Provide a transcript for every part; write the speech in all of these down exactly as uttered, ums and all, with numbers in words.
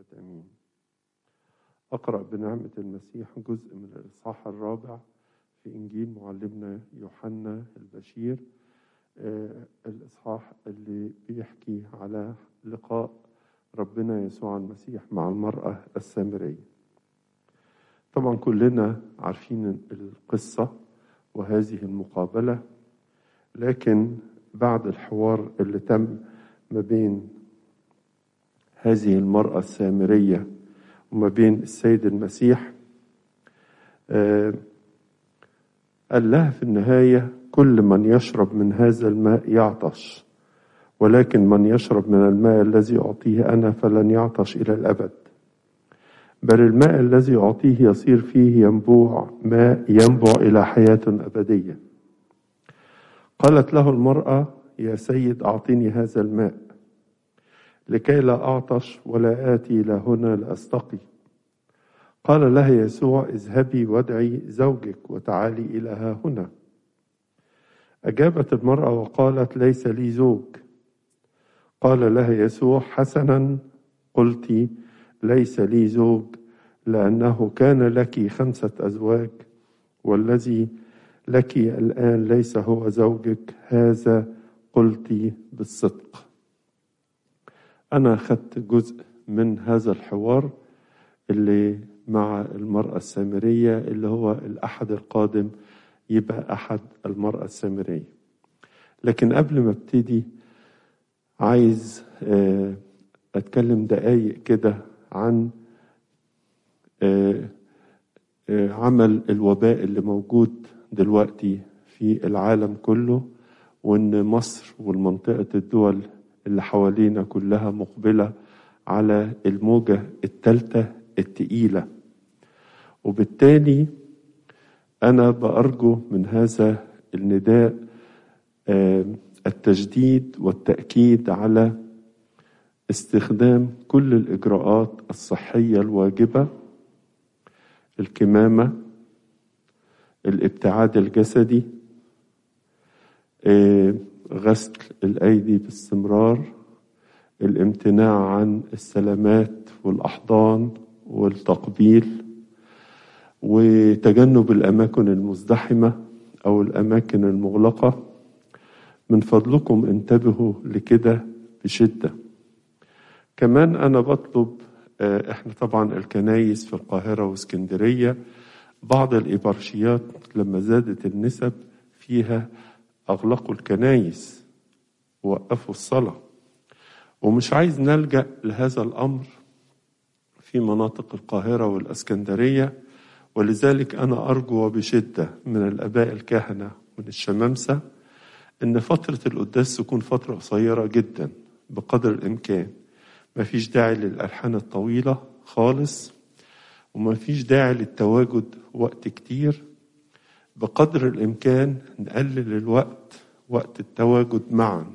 الأبد آمين. أقرأ بنعمة المسيح جزء من الإصحاح الرابع في إنجيل معلمنا يوحنا البشير، آه الإصحاح اللي بيحكي على لقاء ربنا يسوع المسيح مع المرأة السامرية. طبعا كلنا عارفين القصة وهذه المقابلة، لكن بعد الحوار اللي تم ما بين هذه المرأة السامرية وما بين السيد المسيح، آه قال لها في النهاية: كل من يشرب من هذا الماء يعطش، ولكن من يشرب من الماء الذي أعطيه أنا فلن يعطش إلى الأبد، بل الماء الذي أعطيه يصير فيه ينبوع ماء ينبع إلى حياة أبدية. قالت له المرأة: يا سيد أعطني هذا الماء لكي لا أعطش ولا آتي إلى هنا لأستقي. قال لها يسوع: اذهبي وادعي زوجك وتعالي إلى ها هنا. أجابت المرأة وقالت: ليس لي زوج. قال لها يسوع: حسنا قلتِ، ليس لي زوج، لأنه كان لك خمسة أزواج، والذي لك الآن ليس هو زوجك، هذا قلتِ بالصدق. أنا أخذت جزء من هذا الحوار اللي مع المرأة السامرية، اللي هو الأحد القادم يبقى أحد المرأة السامرية. لكن قبل ما ابتدي عايز أتكلم دقايق كده عن عمل الوباء اللي موجود دلوقتي في العالم كله، وإن مصر والمنطقة الدول اللي حوالينا كلها مقبلة على الموجة الثالثة التقيلة. وبالتالي أنا بأرجو من هذا النداء التجديد والتأكيد على استخدام كل الإجراءات الصحية الواجبة: الكمامة، الابتعاد الجسدي، غسل الأيدي باستمرار، الامتناع عن السلامات والأحضان والتقبيل، وتجنب الأماكن المزدحمة أو الأماكن المغلقة. من فضلكم انتبهوا لكده بشدة. كمان أنا بطلب، احنا طبعا الكنايس في القاهرة واسكندرية بعض الإبرشيات لما زادت النسب فيها أغلقوا الكنايس ووقفوا الصلاة، ومش عايز نلجأ لهذا الأمر في مناطق القاهرة والاسكندرية. ولذلك أنا أرجو بشدة من الآباء الكهنة من الشمامسة إن فترة القداس تكون فترة قصيرة جدا بقدر الإمكان. ما فيش داعي للألحان الطويلة خالص، وما فيش داعي للتواجد وقت كتير. بقدر الإمكان نقلل الوقت، وقت التواجد معا،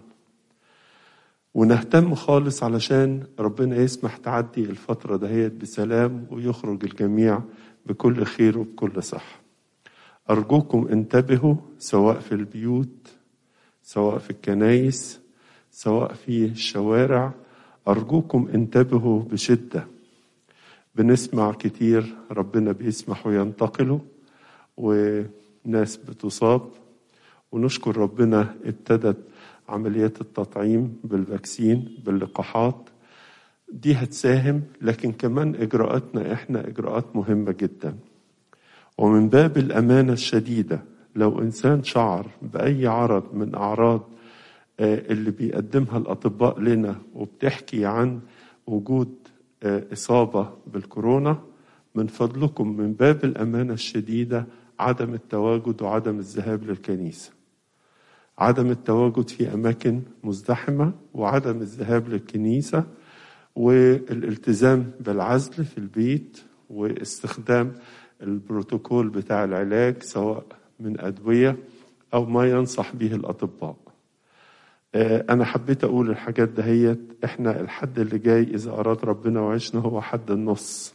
ونهتم خالص علشان ربنا يسمح تعدي الفترة دهيت بسلام ويخرج الجميع بكل خير وبكل صحة. أرجوكم انتبهوا، سواء في البيوت، سواء في الكنايس، سواء في الشوارع. أرجوكم انتبهوا بشدة. بنسمع كتير ربنا بيسمح وينتقلوا وناس بتصاب، ونشكر ربنا ابتدت عمليات التطعيم بالفاكسين باللقاحات دي هتساهم، لكن كمان إجراءاتنا إحنا إجراءات مهمة جدا. ومن باب الأمانة الشديدة، لو إنسان شعر بأي عرض من أعراض اللي بيقدمها الأطباء لنا وبتحكي عن وجود إصابة بالكورونا، من فضلكم من باب الأمانة الشديدة عدم التواجد وعدم الذهاب للكنيسة، عدم التواجد في أماكن مزدحمة، وعدم الذهاب للكنيسة، والالتزام بالعزل في البيت، واستخدام البروتوكول بتاع العلاج سواء من أدوية أو ما ينصح به الأطباء. أنا حبيت أقول الحاجات دهيت. إحنا الحد اللي جاي إذا أراد ربنا وعشنا هو حد النص،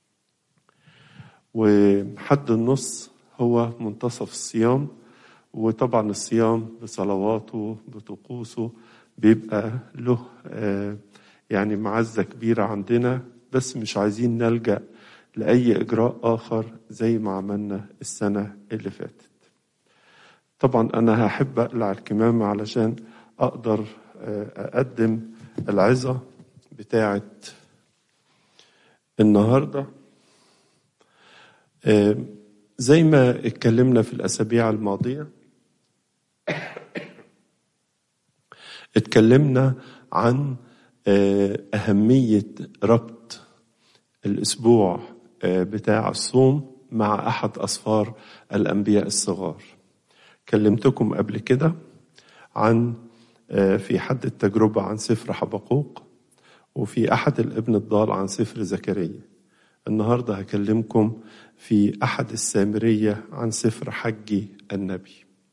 وحد النص هو منتصف الصيام. وطبعا الصيام بصلواته بطقوسه بيبقى له يعني معزة كبيرة عندنا بس مش عايزين نلجأ لأي إجراء آخر زي ما عملنا السنة اللي فاتت. طبعا أنا هحب أقلع الكمامة علشان أقدر أقدم العظة بتاعة النهاردة. زي ما اتكلمنا في الأسابيع الماضية، اتكلمنا عن أهمية ربط الأسبوع بتاع الصوم مع أحد أسفار الأنبياء الصغار. كلمتكم قبل كده عن في حد التجربة عن سفر حبقوق، وفي أحد الابن الضال عن سفر زكريا. النهاردة هكلمكم في أحد السامرية عن سفر حجي النبي.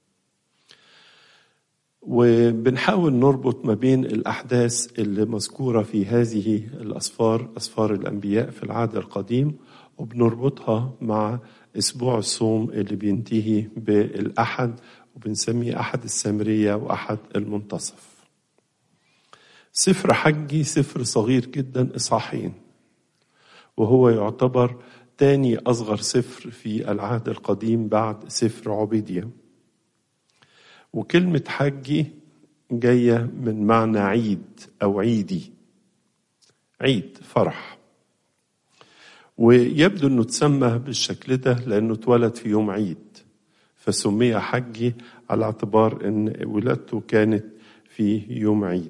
وبنحاول نربط ما بين الأحداث اللي مذكورة في هذه الأسفار، أسفار الأنبياء في العهد القديم، وبنربطها مع أسبوع الصوم اللي بينتهي بالأحد، وبنسميه أحد السامرية وأحد المنتصف. سفر حجي سفر صغير جدا، إصحاحين، وهو يعتبر تاني أصغر سفر في العهد القديم بعد سفر عبيدية. وكلمة حجي جاية من معنى عيد أو عيدي، عيد فرح. ويبدو أنه تسمى بالشكل ده لأنه اتولد في يوم عيد، فسمي حجي على اعتبار أن ولادته كانت في يوم عيد.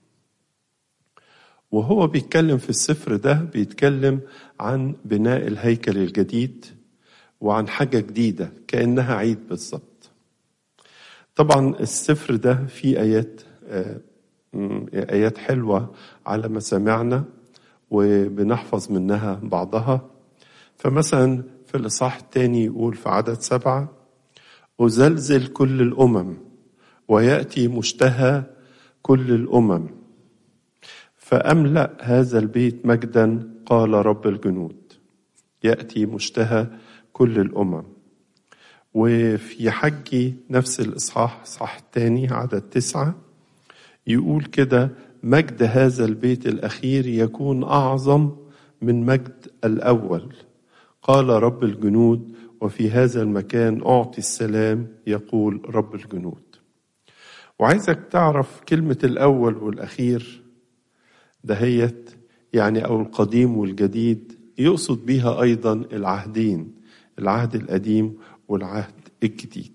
وهو بيتكلم في السفر ده بيتكلم عن بناء الهيكل الجديد وعن حاجة جديدة كأنها عيد بالظبط. طبعا السفر ده فيه آيات آيات حلوة على ما سمعنا، وبنحفظ منها بعضها. فمثلا في الإصحاح الثاني يقول في عدد سبعة: أزلزل كل الأمم ويأتي مشتهى كل الأمم، فأملأ هذا البيت مجدا، قال رب الجنود. يأتي مشتهى كل الأمم. وفي حجي نفس الإصحاح، إصحاح الثاني عدد تسعة، يقول كده: مجد هذا البيت الأخير يكون أعظم من مجد الأول، قال رب الجنود، وفي هذا المكان أعطي السلام، يقول رب الجنود. وعايزك تعرف كلمة الأول والأخير دهيت يعني أو القديم والجديد، يقصد بها أيضا العهدين، العهد القديم والعهد الجديد.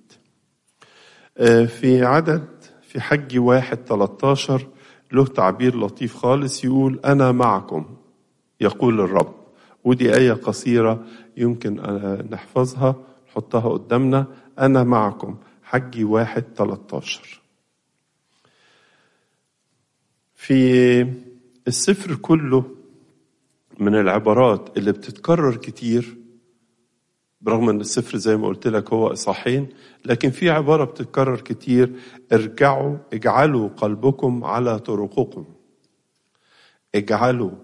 في عدد في حجي واحد تلتاشر له تعبير لطيف خالص، يقول: أنا معكم يقول الرب. ودي آية قصيرة يمكن نحفظها نحطها قدامنا. أنا معكم، حجي واحد تلتاشر. في السفر كله من العبارات اللي بتتكرر كتير، برغم ان السفر زي ما قلت لك هو إصحاحين، لكن في عبارة بتتكرر كتير: ارجعوا، اجعلوا قلبكم على طرقكم. اجعلوا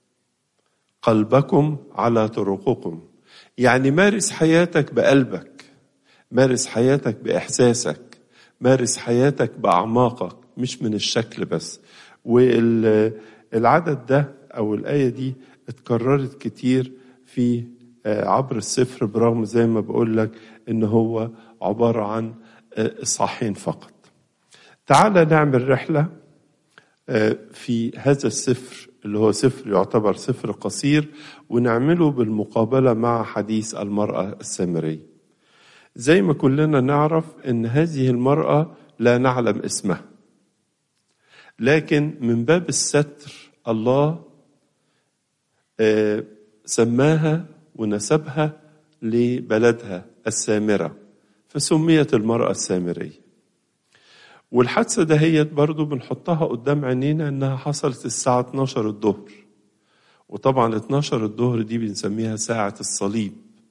قلبكم على طرقكم، يعني مارس حياتك بقلبك، مارس حياتك بإحساسك، مارس حياتك بأعماقك، مش من الشكل بس. والعدد ده أو الآية دي اتكررت كتير في عبر السفر، برغم زي ما بقول لك إن هو عبارة عن إصحاحين فقط. تعال نعمل رحلة في هذا السفر اللي هو سفر يعتبر سفر قصير، ونعمله بالمقابلة مع حديث المرأة السامرية. زي ما كلنا نعرف إن هذه المرأة لا نعلم اسمها، لكن من باب الستر الله سماها ونسبها لبلدها السامرة، فسميت المرأة السامرية. والحادثة دهيت برضو بنحطها قدام عينينا انها حصلت الساعة اتناشر الظهر، وطبعا اتناشر الظهر دي بنسميها ساعة الصليب.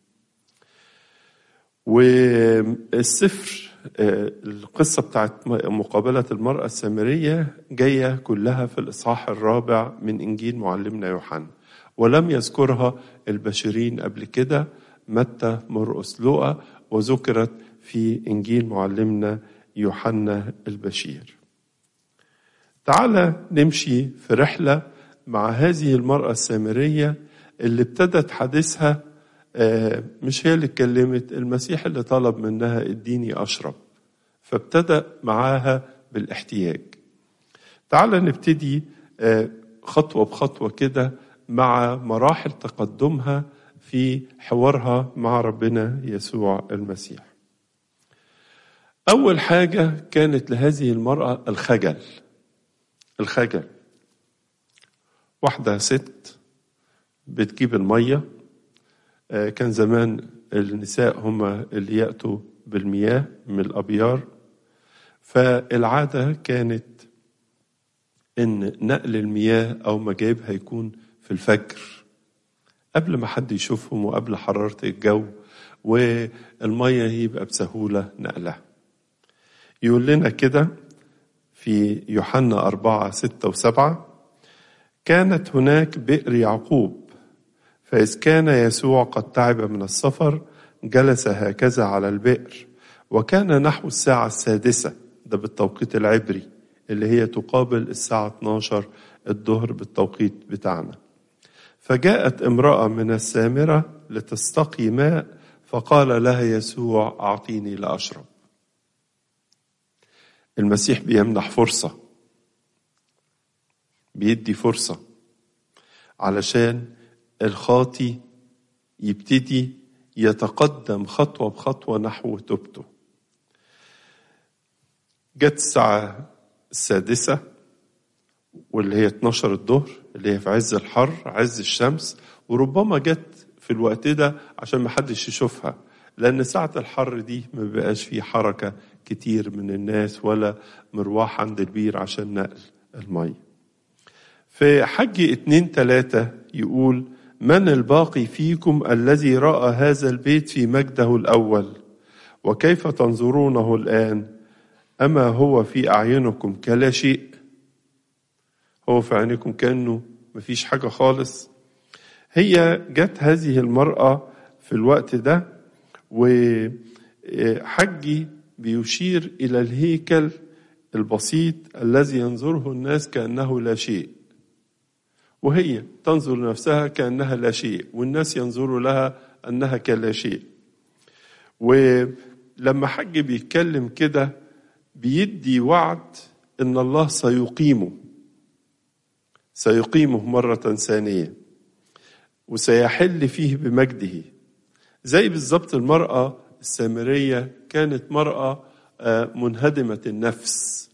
والسفر القصة بتاعت مقابلة المرأة السامرية جاية كلها في الإصحاح الرابع من إنجيل معلمنا يوحنا، ولم يذكرها البشرين قبل كده متى، مرقس، لوقا، وذكرت في إنجيل معلمنا يوحنا البشير. تعال نمشي في رحلة مع هذه المرأة السامرية اللي ابتدت حديثها، مش هي اللي اتكلمت، المسيح اللي طلب منها اديني أشرب، فابتدأ معاها بالاحتياج. تعال نبتدي خطوة بخطوة كده مع مراحل تقدمها في حوارها مع ربنا يسوع المسيح. أول حاجة كانت لهذه المرأة الخجل. الخجل، واحدة ست بتجيب المية، كان زمان النساء هم اللي يأتوا بالمياه من الأبيار، فالعادة كانت إن نقل المياه أو مجايبها يكون في الفجر قبل ما حد يشوفهم وقبل حرارة الجو، والمية يبقى بسهولة نقلها. يقول لنا كده في يوحنا أربعة ستة وسبعة: كانت هناك بئر يعقوب، فإذ كان يسوع قد تعب من السفر جلس هكذا على البئر، وكان نحو الساعة السادسة، ده بالتوقيت العبري اللي هي تقابل الساعة اتناشر الظهر بالتوقيت بتاعنا. فجاءت امرأة من السامرة لتستقي ماء، فقال لها يسوع أعطيني لأشرب. المسيح بيمنح فرصة، بيدي فرصة علشان الخاطي يبتدي يتقدم خطوة بخطوة نحو توبته. جت الساعة السادسة واللي هي اتناشر الظهر، اللي هي في عز الحر عز الشمس، وربما جت في الوقت ده عشان ما حدش يشوفها، لأن ساعة الحر دي ما بقاش فيه حركة كتير من الناس ولا مروح عند البير عشان نقل المية. في حج اتنين تلاتة يقول: من الباقي فيكم الذي رأى هذا البيت في مجده الأول، وكيف تنظرونه الآن؟ أما هو في أعينكم كلا شيء؟ هو في عينكم كأنه مفيش حاجة خالص. هي جت هذه المرأة في الوقت ده، وحجي بيشير إلى الهيكل البسيط الذي ينظره الناس كأنه لا شيء، وهي تنظر لنفسها كأنها لا شيء، والناس ينظروا لها أنها كلا شيء. ولما حج بيتكلم كده بيدي وعد إن الله سيقيمه سيقيمه مرة ثانية وسيحل فيه بمجده. زي بالضبط المرأة السامرية كانت مرأة منهدمة النفس،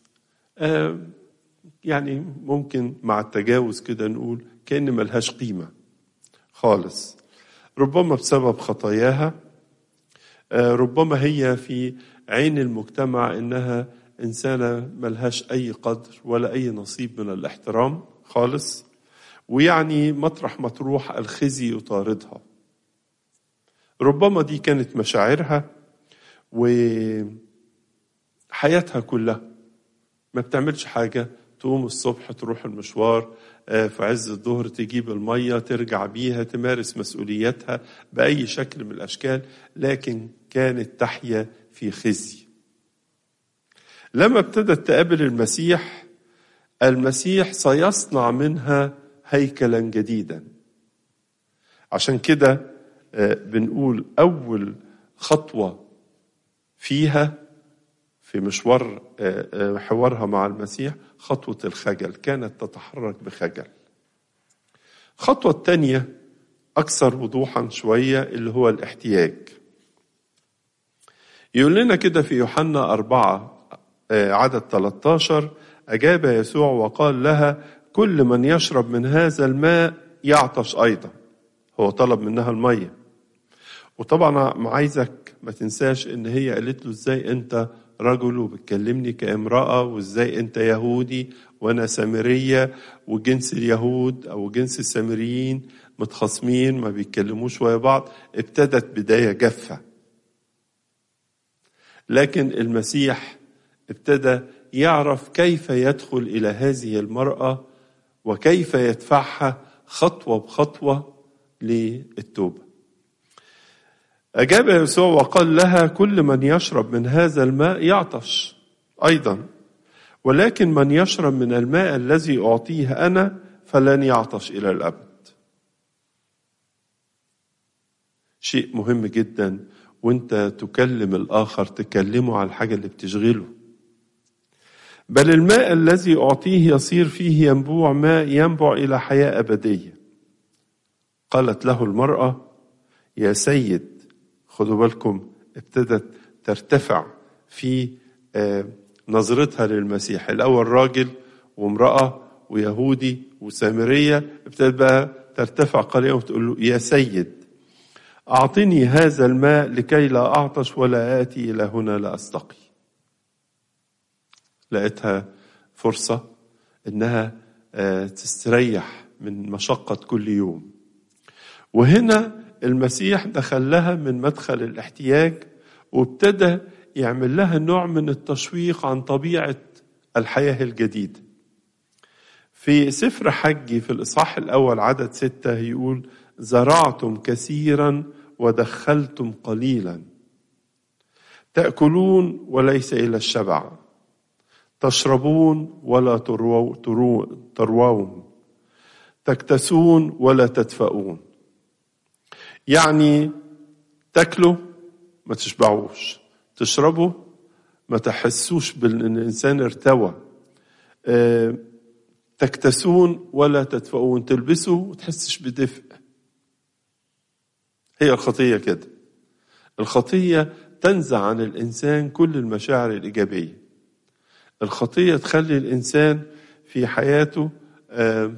يعني ممكن مع التجاوز كده نقول كأن ملهاش قيمة خالص، ربما بسبب خطاياها، ربما هي في عين المجتمع إنها إنسانة ملهاش أي قدر ولا أي نصيب من الاحترام خالص، ويعني مطرح ما تروح الخزي يطاردها. ربما دي كانت مشاعرها وحياتها كلها، ما بتعملش حاجة، تقوم الصبح تروح المشوار، في عز الظهر تجيب المية ترجع بيها، تمارس مسؤولياتها بأي شكل من الأشكال، لكن كانت تحيا في خزي. لما ابتدت تقابل المسيح، المسيح سيصنع منها هيكلا جديدا. عشان كده بنقول أول خطوة فيها في مشوار حوارها مع المسيح خطوة الخجل، كانت تتحرك بخجل. خطوة الثانية أكثر وضوحا شوية اللي هو الاحتياج. يقول لنا كده في يوحنا أربعة عدد ثلاثة عشر: أجاب يسوع وقال لها: كل من يشرب من هذا الماء يعطش أيضا. هو طلب منها المية، وطبعا عايزك ما تنساش ان هي قالت له: ازاي انت رجل وبتكلمني كامرأة، وازاي انت يهودي وانا سامرية، وجنس اليهود او جنس السامريين متخاصمين ما بيتكلموش ويا بعض. ابتدت بداية جافة، لكن المسيح ابتدى يعرف كيف يدخل إلى هذه المرأة وكيف يدفعها خطوة بخطوة للتوبة. أجاب يسوع وقال لها: كل من يشرب من هذا الماء يعطش أيضا، ولكن من يشرب من الماء الذي أعطيه أنا فلن يعطش إلى الأبد. شيء مهم جدا وانت تكلم الآخر تكلمه على الحاجة اللي بتشغله. بل الماء الذي أعطيه يصير فيه ينبوع ماء ينبع إلى حياة أبدية. قالت له المرأة: يا سيد. خدوا بالكم، ابتدت ترتفع في نظرتها للمسيح. الأول راجل وامرأة ويهودي وسامرية، ابتدت بقى ترتفع قليلا وتقول له: يا سيد، أعطني هذا الماء لكي لا أعطش ولا آتي إلى هنا لأستقي. لقيتها فرصة إنها تستريح من مشقة كل يوم. وهنا المسيح دخل لها من مدخل الاحتياج وابتدى يعمل لها نوع من التشويق عن طبيعة الحياة الجديدة. في سفر حجي في الإصحاح الأول عدد ستة يقول: زرعتم كثيرا ودخلتم قليلا، تأكلون وليس إلى الشبع، تشربون ولا تروون، تكتسون ولا تدفئون. يعني تاكلوا ما تشبعوش، تشربوا ما تحسوش بأن الإنسان ارتوى، اه تكتسون ولا تدفئون، تلبسوا وتحسش بدفء. هي الخطية كده. الخطية تنزع عن الإنسان كل المشاعر الإيجابية. الخطية تخلي الإنسان في حياته اه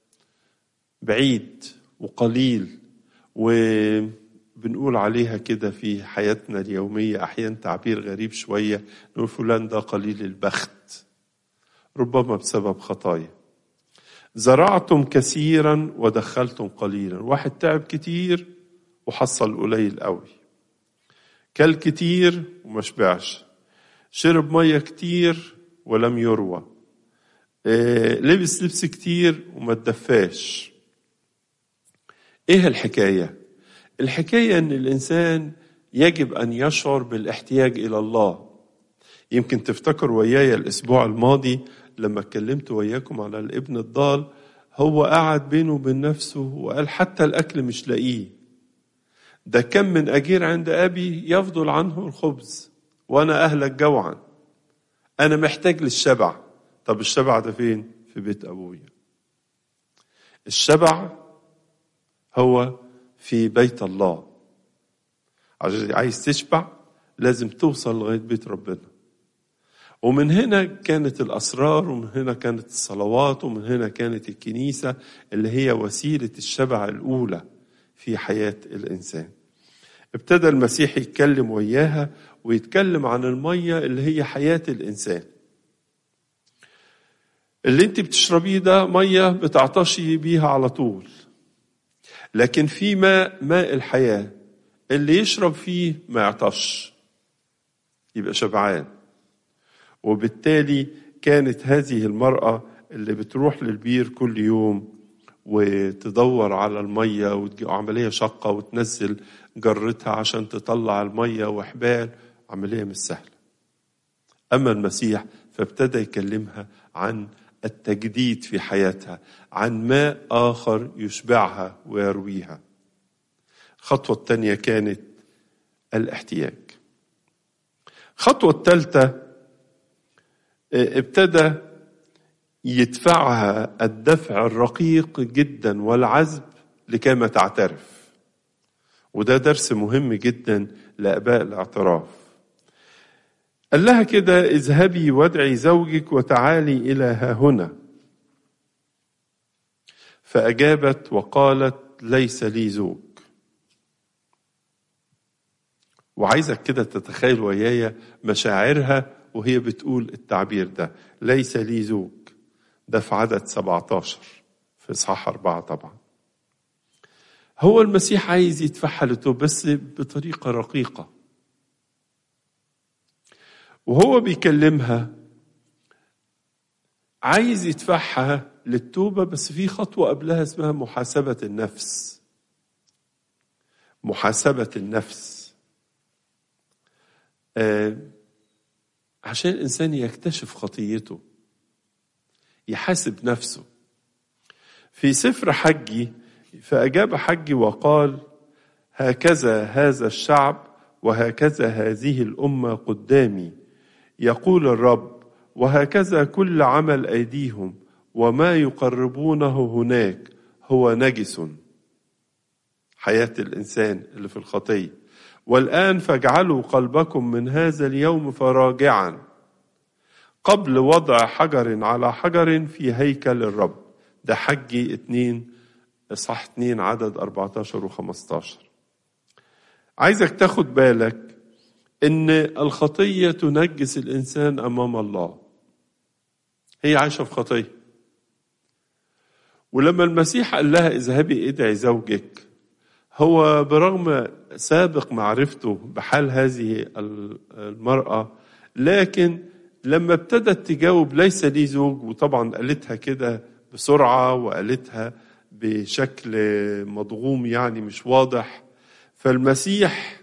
بعيد وقليل، وبنقول عليها كده في حياتنا اليومية أحيانا تعبير غريب شوية، نقول فلان ده قليل البخت، ربما بسبب خطايا. زرعتم كثيرا ودخلتم قليلا. واحد تعب كتير وحصل قليل قوي، كل كتير وما شبعش، شرب مية كتير ولم يروى، لبس لبس كتير وما تدفاش. ايه الحكاية؟ الحكاية ان الانسان يجب ان يشعر بالاحتياج الى الله. يمكن تفتكر وياي الاسبوع الماضي لما اتكلمت وياكم على الابن الضال، هو قعد بينه وبين نفسه وقال حتى الاكل مش لاقيه، ده كم من اجير عند ابي يفضل عنه الخبز وانا اهلك جوعا، انا محتاج للشبع. طب الشبع ده فين؟ في بيت ابويا. الشبع هو في بيت الله. عايز تشبع لازم توصل لغاية بيت ربنا. ومن هنا كانت الأسرار، ومن هنا كانت الصلوات، ومن هنا كانت الكنيسة اللي هي وسيلة الشبع الأولى في حياة الإنسان. ابتدى المسيح يتكلم وياها ويتكلم عن المية اللي هي حياة الإنسان. اللي انت بتشربيه ده مية بتعطشي بيها على طول، لكن في ماء، ماء الحياة، اللي يشرب فيه ما يعطش، يبقى شبعان. وبالتالي كانت هذه المرأة اللي بتروح للبير كل يوم وتدور على المية وعملية شقة وتنزل جرتها عشان تطلع المية وحبال، عملية مش سهلة. أما المسيح فابتدى يكلمها عن التجديد في حياتها، عن ماء آخر يشبعها ويرويها. الخطوة الثانية كانت الاحتياج. الخطوة الثالثة ابتدى يدفعها الدفع الرقيق جدا والعذب لكما تعترف. وده درس مهم جدا لآباء الاعتراف. قال لها كده: اذهبي وادعي زوجك وتعالي إلى ها هنا. فأجابت وقالت: ليس لي زوج. وعايزك كده تتخيل ويايا مشاعرها وهي بتقول التعبير ده، ليس لي زوج. ده في عدد سبعة عشر في إصحاح أربعة. طبعا هو المسيح عايز يدفعها للتوبة بس بطريقة رقيقة. وهو بيكلمها عايز يدفعها للتوبة، بس في خطوة قبلها اسمها محاسبة النفس. محاسبة النفس آه عشان الإنسان يكتشف خطيته، يحاسب نفسه. في سفر حجي: فأجاب حجي وقال: هكذا هذا الشعب وهكذا هذه الأمة قدامي، يقول الرب، وهكذا كل عمل أيديهم، وما يقربونه هناك هو نجس. حياة الإنسان اللي في الخطية. والآن فاجعلوا قلبكم من هذا اليوم فراجعا قبل وضع حجر على حجر في هيكل الرب. ده حجي اتنين اصحاح اتنين عدد اربعتاشر وخمستاشر. عايزك تاخد بالك ان الخطية تنجس الانسان امام الله. هي عايشة في خطية. ولما المسيح قال لها اذهبي ادعي زوجك، هو برغم سابق معرفته بحال هذه المرأة، لكن لما ابتدت تجاوب ليس لي زوج، وطبعا قالتها كده بسرعة وقالتها بشكل مضغوم يعني مش واضح، فالمسيح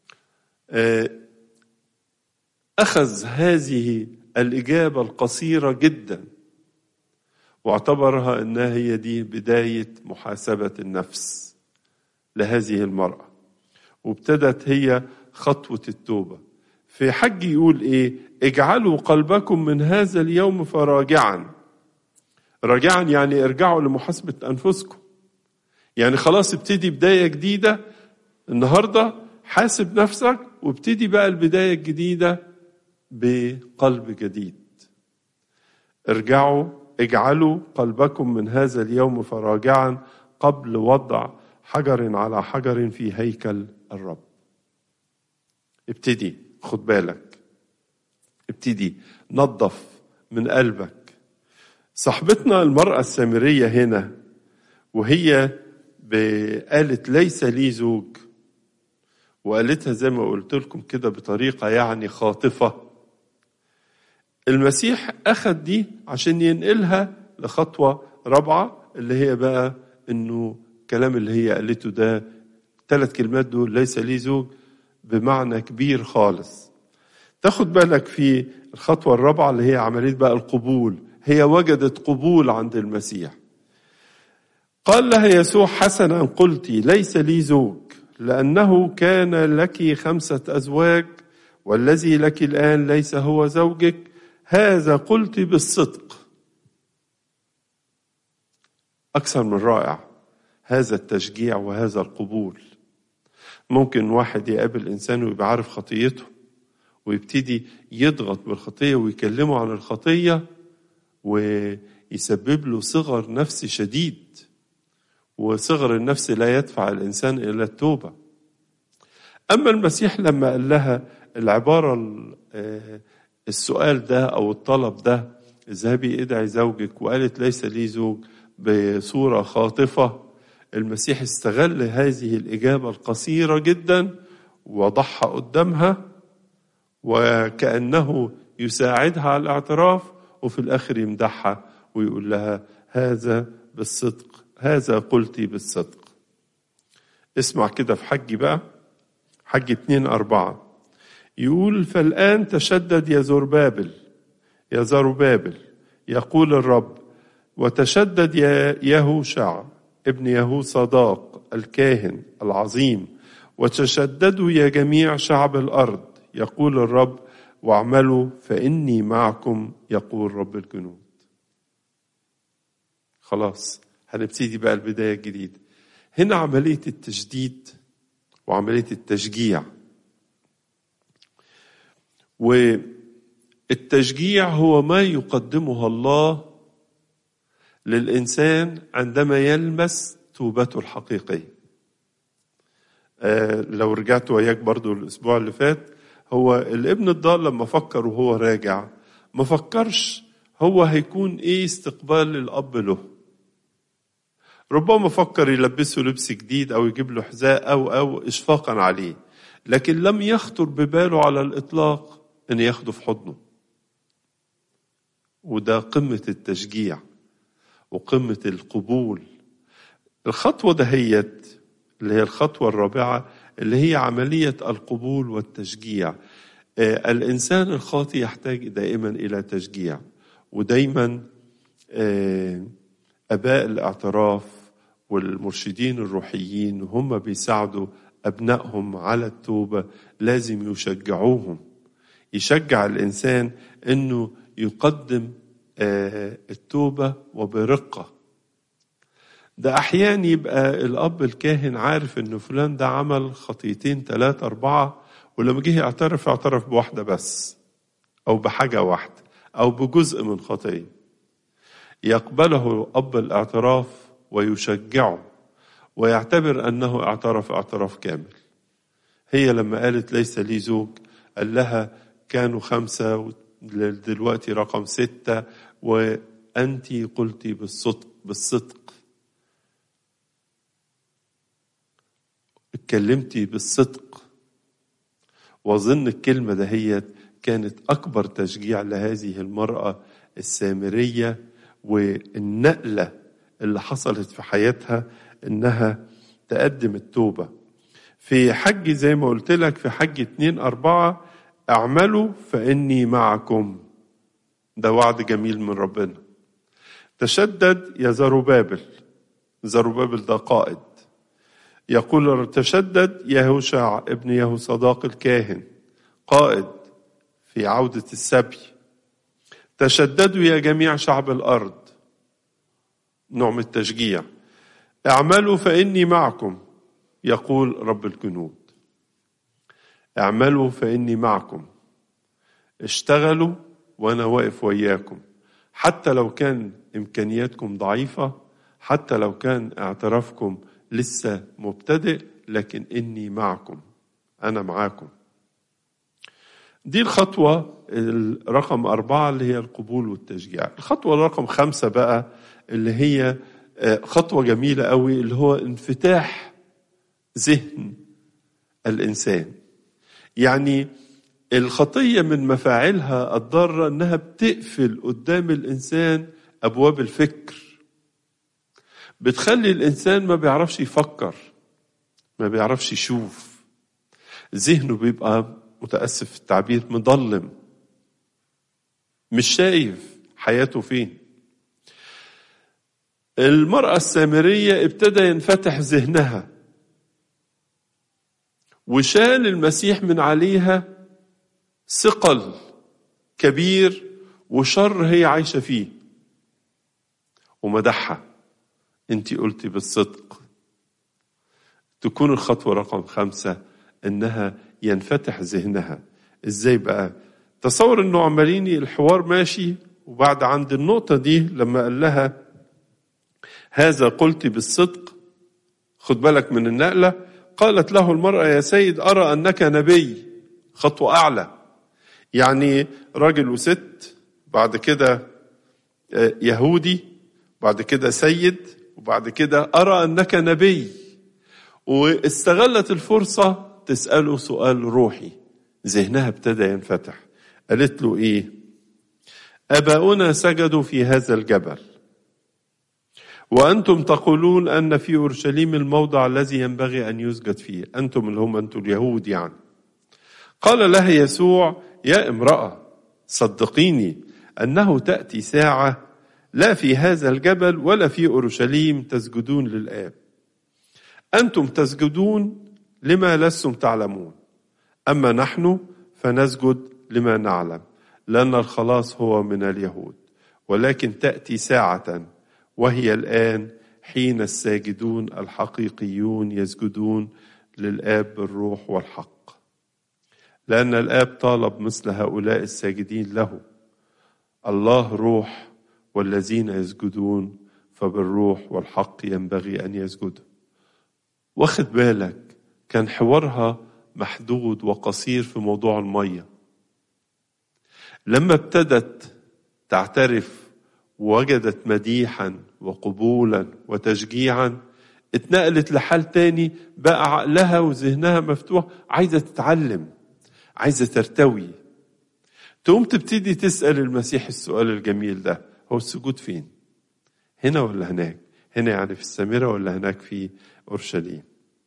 أخذ هذه الإجابة القصيرة جدا واعتبرها أنها هي دي بداية محاسبة النفس لهذه المرأة، وابتدت هي خطوة التوبة. في حج يقول إيه؟ اجعلوا قلبكم من هذا اليوم فراجعا. راجعا يعني ارجعوا لمحاسبة أنفسكم، يعني خلاص ابتدي بداية جديدة النهاردة، حاسب نفسك وابتدي بقى البداية الجديدة بقلب جديد. ارجعوا اجعلوا قلبكم من هذا اليوم فراجعا قبل وضع حجر على حجر في هيكل الرب. ابتدي، خد بالك، ابتدي نظف من قلبك. صاحبتنا المرأة السامرية هنا وهي قالت ليس لي زوج، وقالتها زي ما قلت لكم كده بطريقة يعني خاطفة، المسيح أخذ دي عشان ينقلها لخطوة رابعة اللي هي بقى إنه الكلام اللي هي قالته ده، ثلاث كلمات دول ليس لي زوج، بمعنى كبير خالص. تاخد بالك في الخطوة الرابعة اللي هي عملية بقى القبول. هي وجدت قبول عند المسيح. قال لها يسوع: حسنا قلت ليس لي زوج، لأنه كان لك خمسة أزواج والذي لك الآن ليس هو زوجك، هذا قلت بالصدق. أكثر من رائع هذا التشجيع وهذا القبول. ممكن واحد يقابل إنسان ويبقى عارف خطيته ويبتدي يضغط بالخطية ويكلمه عن الخطية ويسبب له صغر نفسي شديد، وصغر النفس لا يدفع الإنسان إلى التوبة. أما المسيح لما قال لها العبارة السؤال ده أو الطلب ده، اذهبي ادعي زوجك، وقالت ليس لي زوج بصورة خاطفة، المسيح استغل هذه الإجابة القصيرة جدا وضحها قدامها وكأنه يساعدها على الاعتراف، وفي الآخر يمدحها ويقول لها هذا بالصدق، هذا قلتي بالصدق. اسمع كده في حج بقى، حج اتنين أربعة يقول: فالآن تشدد يا زربابل يا زربابل يقول الرب، وتشدد يا يهوشع ابن يهوصداق الكاهن العظيم، وتشددوا يا جميع شعب الأرض يقول الرب، واعملوا فإني معكم يقول رب الجنود. خلاص هنبتدي بقى البداية الجديدة. هنا عملية التجديد وعملية التشجيع. والتشجيع هو ما يقدمه الله للإنسان عندما يلمس توبته الحقيقية. آه لو رجعت وياك برضو الأسبوع اللي فات، هو الابن الضال لما فكر وهو راجع ما فكرش هو هيكون ايه استقبال الأب له. ربما فكر يلبسه لبس جديد أو يجيب له حذاء أو أو إشفاقا عليه، لكن لم يخطر بباله على الإطلاق أن ياخده في حضنه. وده قمة التشجيع وقمة القبول. الخطوة دهيت اللي هي الخطوة الرابعة اللي هي عملية القبول والتشجيع. آه الإنسان الخاطئ يحتاج دائما إلى تشجيع، ودايما آه آباء الاعتراف والمرشدين الروحيين وهم بيساعدوا أبنائهم على التوبة لازم يشجعوهم. يشجع الإنسان أنه يقدم التوبة وبرقة. ده أحيانا يبقى الأب الكاهن عارف أنه فلان ده عمل خطيتين ثلاثة أربعة، ولما جه يعترف اعترف بواحدة بس أو بحاجة واحدة أو بجزء من خطية. يقبله أب الاعتراف ويشجعه ويعتبر أنه اعترف اعتراف كامل. هي لما قالت ليس لي زوج قال لها كانوا خمسة دلوقتي رقم ستة، وأنت قلتي بالصدق بالصدق اتكلمتي بالصدق. وظن الكلمة دهيت كانت أكبر تشجيع لهذه المرأة السامرية، والنقلة اللي حصلت في حياتها إنها تقدم التوبة. في حج زي ما قلت لك في حج اتنين أربعة اعملوا فإني معكم، ده وعد جميل من ربنا. تشدد يا زروبابل، زروبابل ده قائد، يقول تشدد يهوشع ابن يهوصداق الكاهن قائد في عودة السبي. تشددوا يا جميع شعب الأرض، نوع من التشجيع. اعملوا فإني معكم يقول رب الجنود. اعملوا فإني معكم، اشتغلوا وأنا واقف وياكم، حتى لو كان إمكانياتكم ضعيفة، حتى لو كان اعترافكم لسه مبتدئ، لكن إني معكم، أنا معاكم. دي الخطوة الرقم أربعة اللي هي القبول والتشجيع. الخطوة الرقم خمسة بقى اللي هي خطوة جميلة قوي، اللي هو انفتاح ذهن الإنسان. يعني الخطية من مفاعلها الضارة أنها بتقفل قدام الإنسان أبواب الفكر، بتخلي الإنسان ما بيعرفش يفكر، ما بيعرفش يشوف، ذهنه بيبقى متأسف في التعبير مضلم، مش شايف حياته فين. المرأة السامرية ابتدى ينفتح ذهنها وشال المسيح من عليها ثقل كبير وشر هي عايشة فيه، ومدحها. انتي قلتي بالصدق. تكون الخطوة رقم خمسة انها ينفتح ذهنها. ازاي بقى؟ تصور انه عمالين الحوار ماشي، وبعد عند النقطة دي لما قال لها هذا قلتي بالصدق، خد بالك من النقلة، قالت له المرأة يا سيد أرى أنك نبي. خطوة أعلى، يعني راجل وست، بعد كده يهودي، بعد كده سيد، وبعد كده أرى أنك نبي. واستغلت الفرصة تسأله سؤال روحي، ذهنها ابتدى ينفتح. قالت له إيه؟ آباؤنا سجدوا في هذا الجبل وأنتم تقولون أن في أورشليم الموضع الذي ينبغي أن يسجد فيه. أنتم اللي هم أنتم اليهود يعني. قال لها يسوع يا امرأة صدقيني أنه تأتي ساعة لا في هذا الجبل ولا في أورشليم تسجدون للآب. أنتم تسجدون لما لستم تعلمون، أما نحن فنسجد لما نعلم، لأن الخلاص هو من اليهود. ولكن تأتي ساعة وهي الآن حين الساجدون الحقيقيون يسجدون للآب بالروح والحق، لأن الآب طالب مثل هؤلاء الساجدين له. الله روح، والذين يسجدون فبالروح والحق ينبغي أن يسجدوا. واخد بالك كان حوارها محدود وقصير في موضوع المية. لما ابتدت تعترف ووجدت مديحا وقبولا وتشجيعا، اتنقلت لحال تاني، بقى عقلها وذهنها مفتوح، عايزة تتعلم، عايزة ترتوي. تقوم تبتدي تسأل المسيح السؤال الجميل ده، هو السجود فين؟ هنا ولا هناك؟ هنا يعني في السامرة ولا هناك في أورشليم؟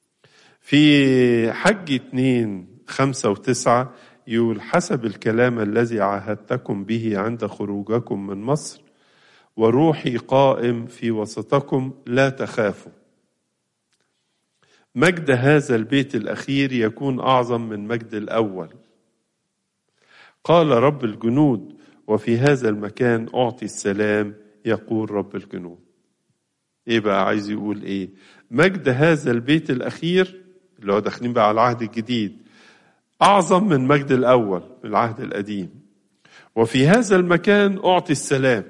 في حج اتنين خمسة وتسعة يقول حسب الكلام الذي عاهدتكم به عند خروجكم من مصر وروحي قائم في وسطكم لا تخافوا. مجد هذا البيت الأخير يكون أعظم من مجد الأول. قال رب الجنود وفي هذا المكان أعطي السلام يقول رب الجنود. إيه بقى عايز يقول إيه؟ مجد هذا البيت الأخير اللي هو داخلين بقى على العهد الجديد أعظم من مجد الأول العهد القديم. وفي هذا المكان أعطي السلام.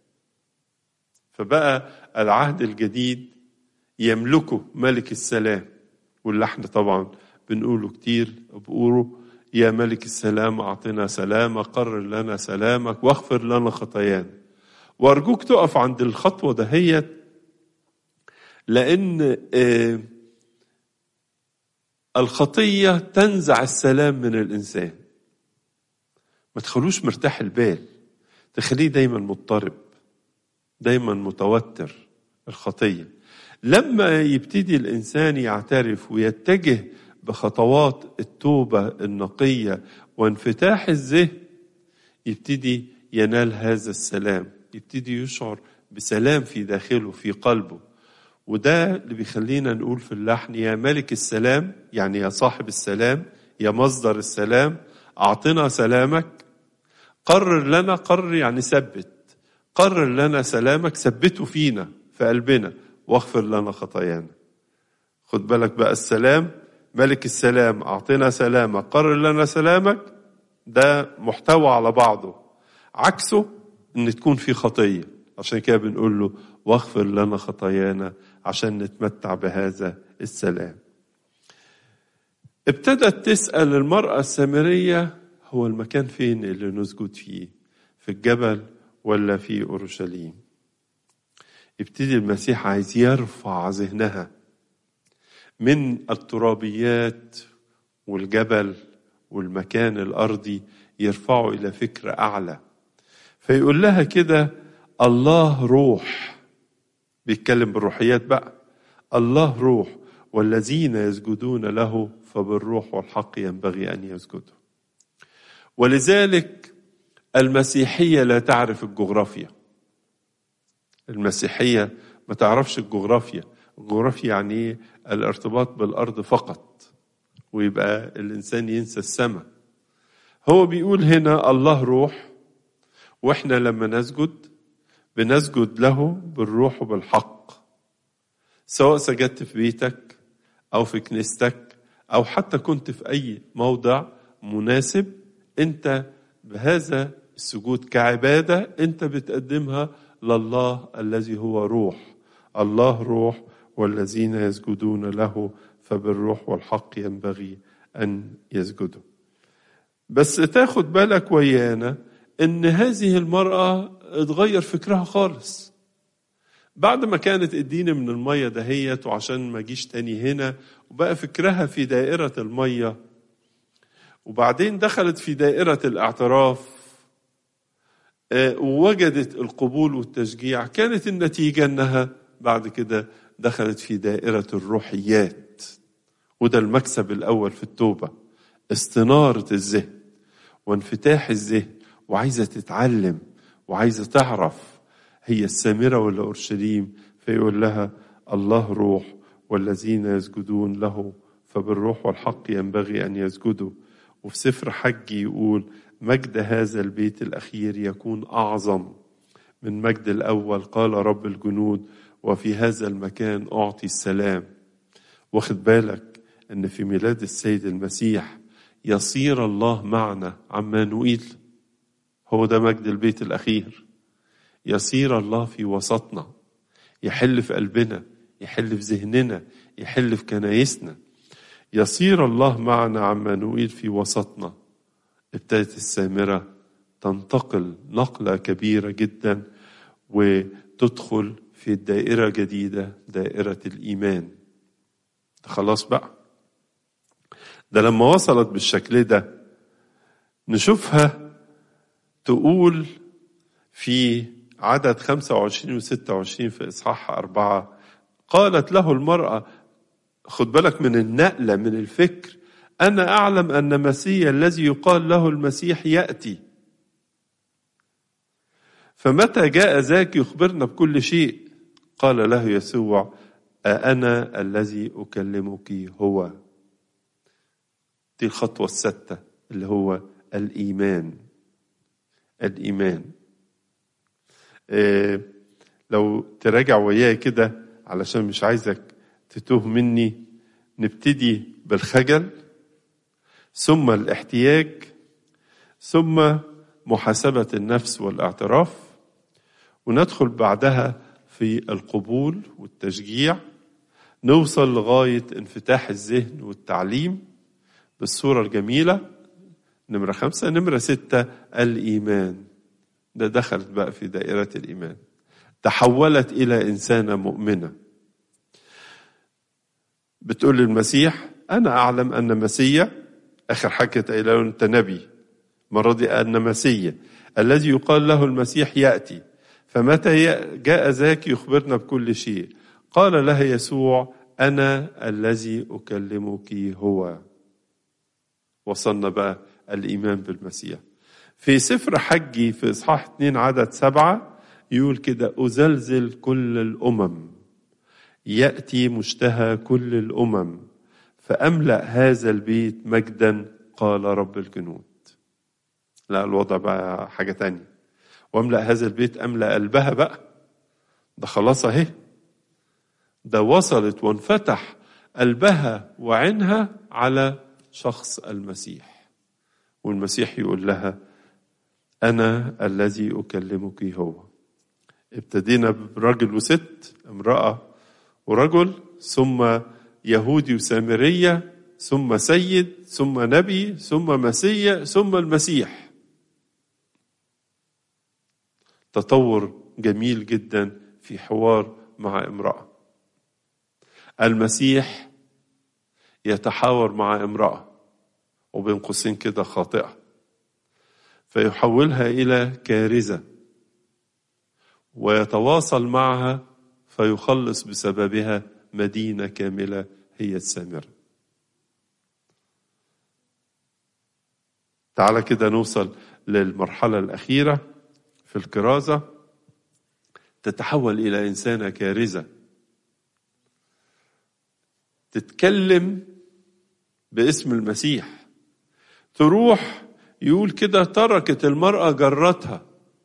فبقى العهد الجديد يملكه ملك السلام، واللي احنا طبعا بنقوله كتير، بقوله يا ملك السلام أعطنا سلامك، قرر لنا سلامك واغفر لنا خطايانا. وأرجوك تقف عند الخطوة دهيت، لأن آه الخطية تنزع السلام من الإنسان. ما تخلوش مرتاح البال، تخليه دايما مضطرب، دايما متوتر. الخطية لما يبتدي الإنسان يعترف ويتجه بخطوات التوبة النقية وانفتاح الذهن، يبتدي ينال هذا السلام، يبتدي يشعر بسلام في داخله في قلبه. وده اللي بيخلينا نقول في اللحن يا ملك السلام، يعني يا صاحب السلام، يا مصدر السلام، أعطنا سلامك. قرر لنا، قرر يعني ثبت، قرر لنا سلامك، ثبته فينا في قلبنا واغفر لنا خطايانا. خد بالك بقى، السلام ملك السلام أعطنا سلامك، قرر لنا سلامك، ده محتوى على بعضه. عكسه ان تكون في خطية، عشان كده بنقول له واغفر لنا خطايانا عشان نتمتع بهذا السلام. ابتدت تسأل المرأة السامرية هو المكان فين اللي نسجد فيه، في الجبل ولا في أورشليم؟ يبتدي المسيح عايز يرفع ذهنها من الترابيات والجبل والمكان الأرضي، يرفعه إلى فكرة أعلى. فيقول لها كده الله روح، بيتكلم بالروحيات بقى، الله روح والذين يسجدون له فبالروح والحق ينبغي أن يسجدوا. ولذلك المسيحية لا تعرف الجغرافيا. المسيحية ما تعرفش الجغرافيا. الجغرافيا يعني ايه؟ الارتباط بالأرض فقط، ويبقى الإنسان ينسى السماء. هو بيقول هنا الله روح، وإحنا لما نسجد بنسجد له بالروح وبالحق. سواء سجدت في بيتك أو في كنيستك أو حتى كنت في أي موضع مناسب، أنت بهذا السجود كعبادة أنت بتقدمها لله الذي هو روح. الله روح والذين يسجدون له فبالروح والحق ينبغي أن يسجدوا. بس تاخد بالك ويانا إن هذه المرأة اتغير فكرها خالص. بعد ما كانت اديني من المية دهيت وعشان ما جيش تاني هنا، وبقى فكرها في دائرة المية، وبعدين دخلت في دائرة الاعتراف ووجدت القبول والتشجيع، كانت النتيجة انها بعد كده دخلت في دائرة الروحيات. وده المكسب الأول في التوبة، استنارة الذهن وانفتاح الذهن، وعايزة تتعلم وعايزة تعرف هي السامرة ولا أورشليم. فيقول لها الله روح والذين يسجدون له فبالروح والحق ينبغي أن يسجدوا. وفي سفر حج يقول مجد هذا البيت الأخير يكون أعظم من مجد الأول، قال رب الجنود وفي هذا المكان أعطي السلام. واخد بالك أن في ميلاد السيد المسيح يصير الله معنا عمانوئيل، هو ده مجد البيت الأخير. يصير الله في وسطنا، يحل في قلبنا، يحل في ذهننا، يحل في كنايسنا. يصير الله معنا عمانوئيل في وسطنا. ابتدت السامرة تنتقل نقلة كبيرة جدا وتدخل في الدائرة جديدة، دائرة الإيمان. خلاص بقى، ده لما وصلت بالشكل ده نشوفها تقول في عدد خمسة وعشرين وستة وعشرين في إصحاح أربعة، قالت له المرأة، خد بالك من النقلة من الفكر، أنا أعلم أن مسيح الذي يقال له المسيح يأتي. فمتى جاء ذاك يخبرنا بكل شيء؟ قال له يسوع: أنا الذي أكلمك هو. دي الخطوة السادسة اللي هو الإيمان. الإيمان. إيه لو تراجع وياي كده علشان مش عايزك تتوه مني، نبتدي بالخجل، ثم الاحتياج، ثم محاسبة النفس والاعتراف، وندخل بعدها في القبول والتشجيع، نوصل لغاية انفتاح الذهن والتعليم بالصورة الجميلة. نمرة خمسة. نمرة ستة الإيمان. ده دخلت بقى في دائرة الإيمان، تحولت إلى إنسانة مؤمنة. بتقول للمسيح: أنا أعلم أن مسيا، آخر حاجة إلى أنت نبي، مرة دي أن مسيا الذي يقال له المسيح يأتي، فمتى جاء ذاك يخبرنا بكل شيء؟ قال لها يسوع: أنا الذي أكلمك هو. وصلنا بقى الإيمان بالمسيح. في سفر حجي في إصحاح اتنين عدد سبعة يقول كده: أزلزل كل الأمم، يأتي مشتهى كل الأمم، فأملأ هذا البيت مجدا، قال رب الجنود. لا، الوضع بقى حاجة تانية. وأملأ هذا البيت، أملأ قلبها بقى، ده خلاص اهي، ده وصلت وانفتح قلبها وعينها على شخص المسيح. والمسيح يقول لها: أنا الذي أكلمك هو. ابتدينا برجل وست، امرأة ورجل، ثم يهودي وسامرية، ثم سيد، ثم نبي، ثم مسيح، ثم المسيح. تطور جميل جدا في حوار مع امرأة. المسيح يتحاور مع امرأة، وبين قوسين كده خاطئة، فيحولها إلى كارثة، ويتواصل معها فيخلص بسببها مدينة كاملة هي السامرة. تعالى كده نوصل للمرحلة الأخيرة في الكرازة، تتحول إلى إنسانة كارثة، تتكلم باسم المسيح. تروح يقول كده: تركت المرأة جرتها،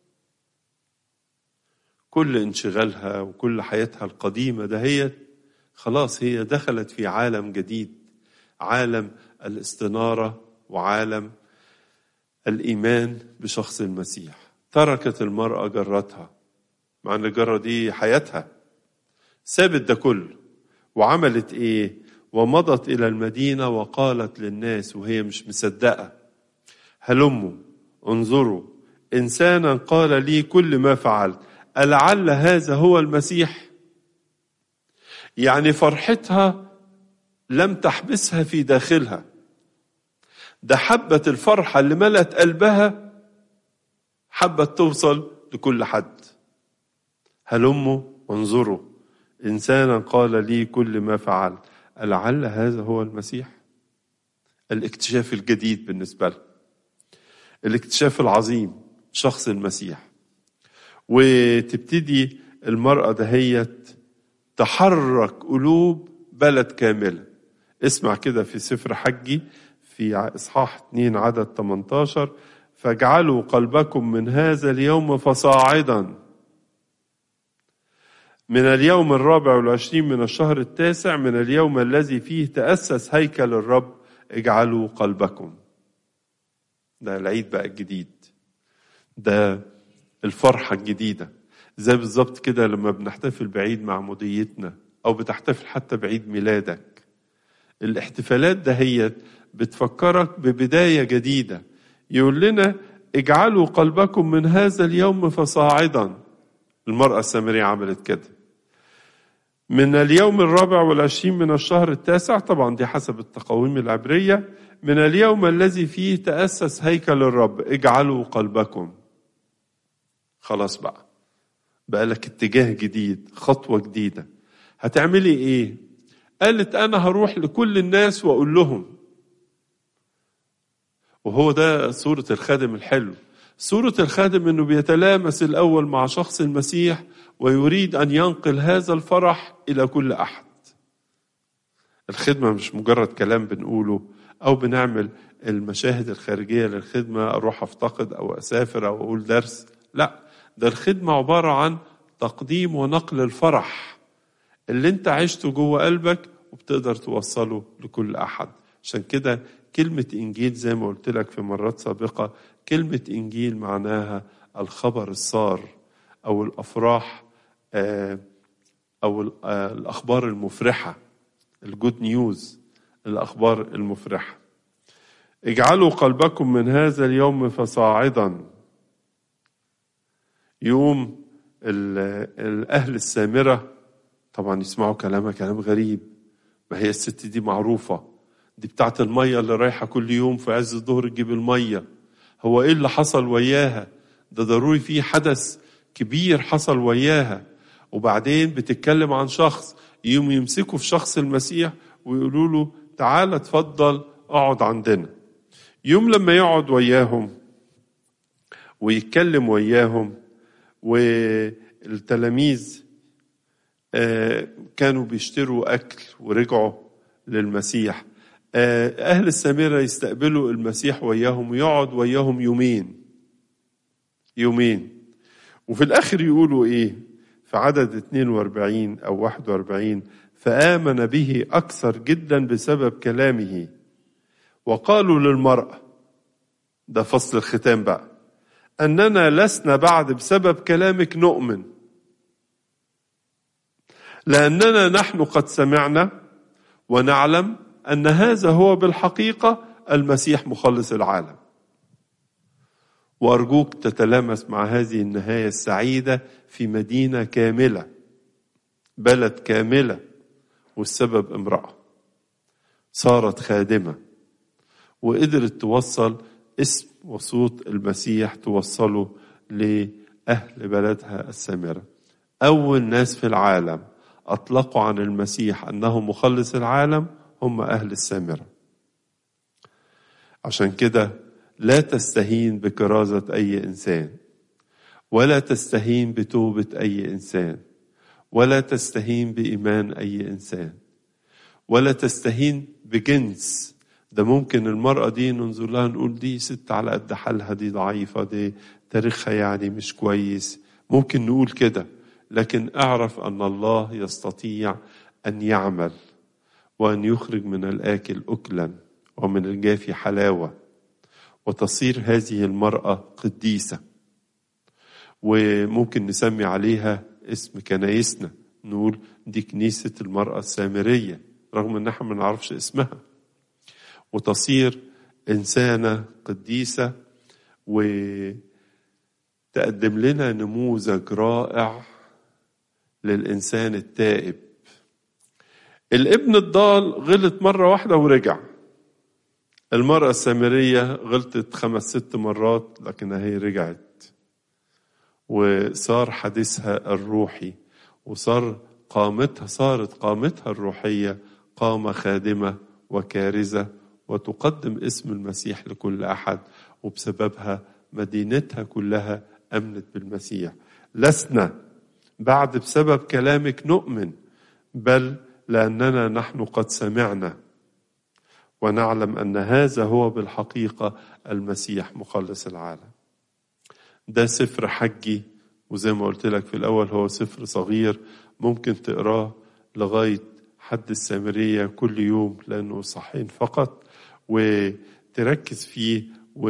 كل انشغالها وكل حياتها القديمة ده هي خلاص هي دخلت في عالم جديد، عالم الاستنارة وعالم الإيمان بشخص المسيح. تركت المرأة جرتها، مع أن الجرة دي حياتها، سابت ده كله وعملت إيه؟ ومضت إلى المدينة وقالت للناس وهي مش مصدقة: هلموا انظروا، إنسانا قال لي كل ما فعلت، ألعل هذا هو المسيح؟ يعني فرحتها لم تحبسها في داخلها، ده حبت الفرحة اللي ملت قلبها، حبت توصل لكل حد. هلموا انظروا، إنسانا قال لي كل ما فعلت، ألعل هذا هو المسيح؟ الاكتشاف الجديد بالنسبة له، الاكتشاف العظيم، شخص المسيح. وتبتدي المرأة دهيت تحرك قلوب بلد كاملة. اسمع كده في سفر حجي في إصحاح اتنين عدد ثمانية عشر: فاجعلوا قلبكم من هذا اليوم فصاعدا، من اليوم الرابع والعشرين من الشهر التاسع، من اليوم الذي فيه تأسس هيكل الرب، اجعلوا قلبكم. ده العيد بقى الجديد، ده الفرحة الجديدة. زي بالظبط كده لما بنحتفل بعيد معموديتنا، أو بتحتفل حتى بعيد ميلادك، الاحتفالات ده هي بتفكرك ببداية جديدة. يقول لنا: اجعلوا قلبكم من هذا اليوم فصاعدا. المرأة السامرية عملت كده. من اليوم الرابع والعشرين من الشهر التاسع، طبعا دي حسب التقويم العبرية، من اليوم الذي فيه تأسس هيكل الرب، اجعلوا قلبكم. خلاص بقى بقى لك اتجاه جديد، خطوة جديدة. هتعملي ايه؟ قالت: انا هروح لكل الناس واقول لهم. وهو ده صورة الخادم الحلو، صورة الخادم أنه بيتلامس الأول مع شخص المسيح ويريد أن ينقل هذا الفرح إلى كل أحد. الخدمة مش مجرد كلام بنقوله أو بنعمل المشاهد الخارجية للخدمة، أروح أفتقد أو أسافر أو أقول درس. لا، ده الخدمة عبارة عن تقديم ونقل الفرح اللي انت عشته جوه قلبك وبتقدر توصله لكل أحد. عشان كده كلمة إنجيل زي ما قلت لك في مرات سابقة، كلمة إنجيل معناها الخبر السار أو الأفراح أو الأخبار المفرحة، الجود نيوز، الأخبار المفرحة. اجعلوا قلبكم من هذا اليوم فصاعدا. يوم الأهل السامرة طبعا يسمعوا كلامها كلام غريب، ما هي الست دي معروفة، دي بتاعت المية اللي رايحة كل يوم في عز الظهر تجيب المية. هو ايه اللي حصل وياها؟ ده ضروري في حدث كبير حصل وياها. وبعدين بتتكلم عن شخص، يوم يمسكوا في شخص المسيح ويقولوا له تعال اتفضل اقعد عندنا. يوم لما يقعد وياهم ويتكلم وياهم، والتلاميذ كانوا بيشتروا أكل ورجعوا للمسيح، أهل السامرة يستقبلوا المسيح وياهم ويقعد وياهم يومين يومين وفي الآخر يقولوا إيه في عدد اثنين وأربعين أو واحد وأربعين؟ فآمن به أكثر جدا بسبب كلامه، وقالوا للمرأة، ده فصل الختام بقى، أننا لسنا بعد بسبب كلامك نؤمن، لأننا نحن قد سمعنا ونعلم أن هذا هو بالحقيقة المسيح مخلص العالم. وأرجوك تتلامس مع هذه النهاية السعيدة في مدينة كاملة، بلد كاملة، والسبب امرأة صارت خادمة وقدرت توصل اسم وصوت المسيح، توصله لأهل بلدها السامرة. أول ناس في العالم أطلقوا عن المسيح أنه مخلص العالم هم أهل السامرة. عشان كده لا تستهين بكرازة أي إنسان، ولا تستهين بتوبة أي إنسان، ولا تستهين بإيمان أي إنسان، ولا تستهين بجنس. ده ممكن المرأة دي ننظر لها نقول دي ست على قد حالها، دي ضعيفة، دي تاريخها يعني مش كويس، ممكن نقول كده. لكن اعرف أن الله يستطيع أن يعمل وأن يخرج من الآكل أكلا ومن الجافي حلاوة، وتصير هذه المرأة قديسة. وممكن نسمي عليها اسم كنايسنا، نقول دي كنيسة المرأة السامرية، رغم أن احنا ما نعرفش اسمها، وتصير إنسانة قديسة وتقدم لنا نموذج رائع للإنسان التائب. الابن الضال غلط مرة واحدة ورجع، المرأة السامرية غلطت خمس ست مرات لكنها هي رجعت، وصار حديثها الروحي، وصار قامتها صارت قامتها الروحية قامة خادمة وكارزة، وتقدم اسم المسيح لكل أحد، وبسببها مدينتها كلها أمنت بالمسيح. لسنا بعد بسبب كلامك نؤمن، بل لأننا نحن قد سمعنا ونعلم أن هذا هو بالحقيقة المسيح مخلص العالم. ده سفر حجي، وزي ما قلت لك في الأول هو سفر صغير ممكن تقراه لغاية حد السامرية كل يوم لأنه صحين فقط، وتركز فيه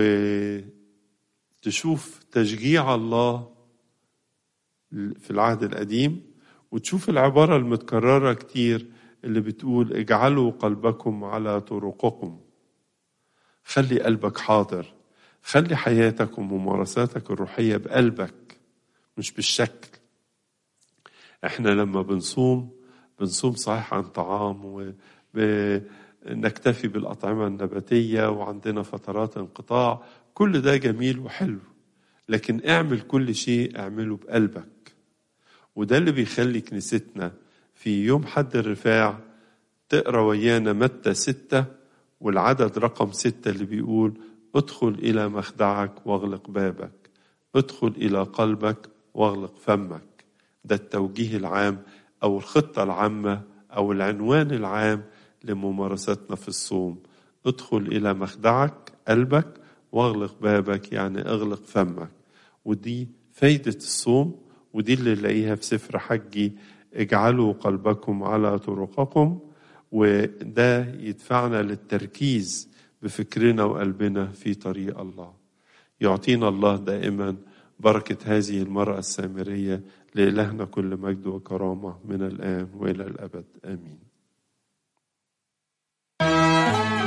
وتشوف تشجيع الله في العهد القديم، وتشوف العبارة المتكررة كتير اللي بتقول اجعلوا قلبكم على طرقكم. خلي قلبك حاضر، خلي حياتك وممارساتك الروحية بقلبك مش بالشكل. احنا لما بنصوم بنصوم صحيح عن طعام ونكتفي بالأطعمة النباتية وعندنا فترات انقطاع، كل ده جميل وحلو، لكن اعمل كل شيء اعمله بقلبك. وده اللي بيخلي كنيستنا في يوم حد الرفاع تقرأ ويانا متى ستة والعدد رقم ستة اللي بيقول ادخل إلى مخدعك واغلق بابك ادخل إلى قلبك واغلق فمك. ده التوجيه العام أو الخطة العامة أو العنوان العام لممارستنا في الصوم. ادخل إلى مخدعك قلبك واغلق بابك، يعني اغلق فمك. ودي فايدة الصوم، ودي اللي نلاقيها في سفر حجي: اجعلوا قلبكم على طرقكم. وده يدفعنا للتركيز بفكرنا وقلبنا في طريق الله. يعطينا الله دائما بركة هذه المرأة السامرية. لإلهنا كل مجد وكرامة من الآن وإلى الأبد، آمين.